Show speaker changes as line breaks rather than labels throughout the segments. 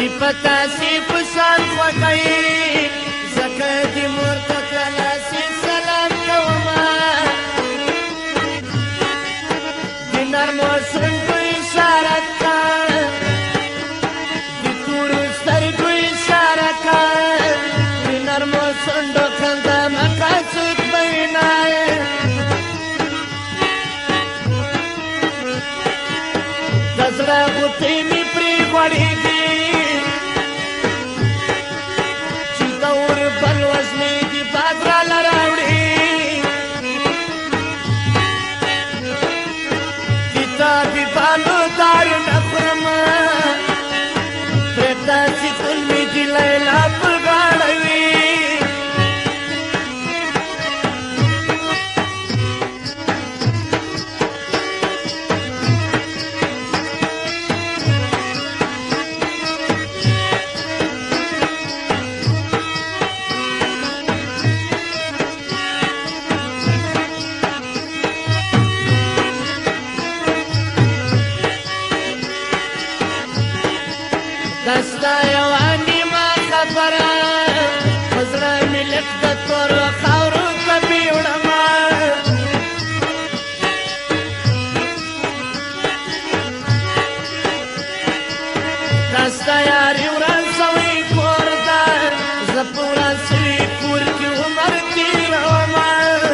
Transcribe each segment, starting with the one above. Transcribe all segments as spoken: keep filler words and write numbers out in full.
دی پتا سی پسان خوخی زکا دی مرتقلا سی سلام کوما دی نرمو سنگو اشارت کا دی تورو سترگو اشارت کا دی نرمو سنگو خندا مقاصد بینائے دزڑا غطی می پری غوڑی دی دستا یوانی ما خبره خزره ملک د تور خاورو کبی وړما دستا یاری وران سوی کور دا زپورا سوی کور کی عمر تیروما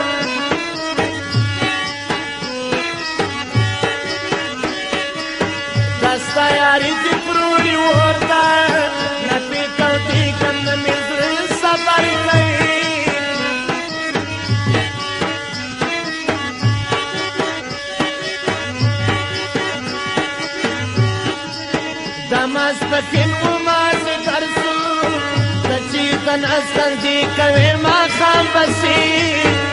دستا یاری دی پروری وردا نپی کوتی کم مزر سفر کئی دماز پکن اماز درسو دچیتن استر دی کوی ما خام بسی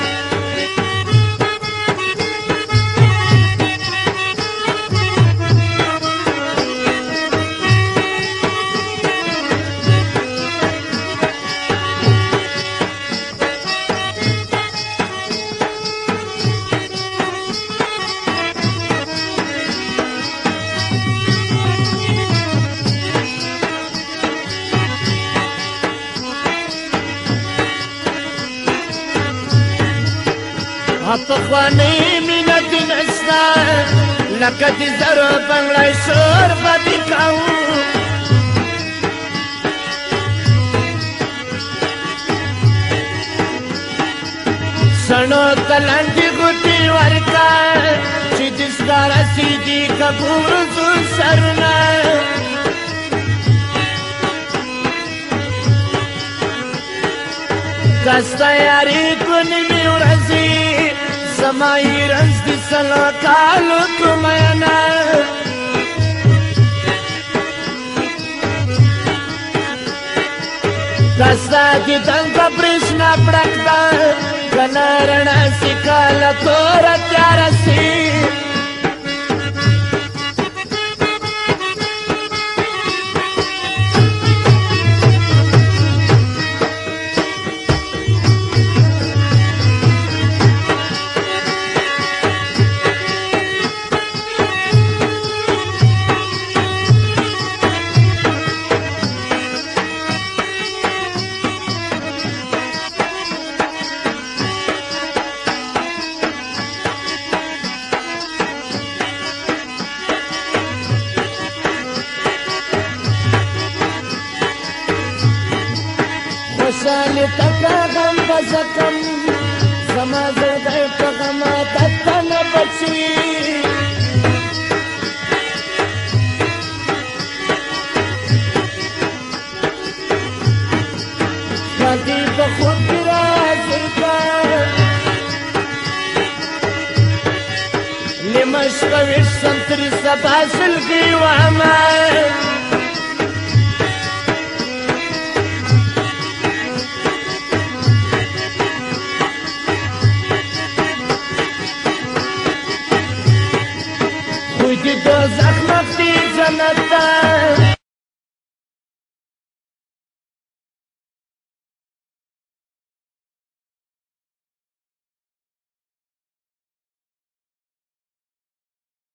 پخوانی مینت نستا لکه دی زرو بنگلای شور بدی کاؤ سنو تلنگی گوٹی ورکا چی دستا رسیدی کبور زو سرنا کستا یاری کنی می ورزی زمائی رنز دی سلا کالو کمینا کستا دی دنگا پرشنا پڑکتا کنارنا سکالا تورا تیارسی خوشالی تکا غم بزکم زما زردائی پا غما تتن بچی خادی پا خود برازر کا لمشق ویش سنتری سباسل کی وعمال دوزخ مفتی جنت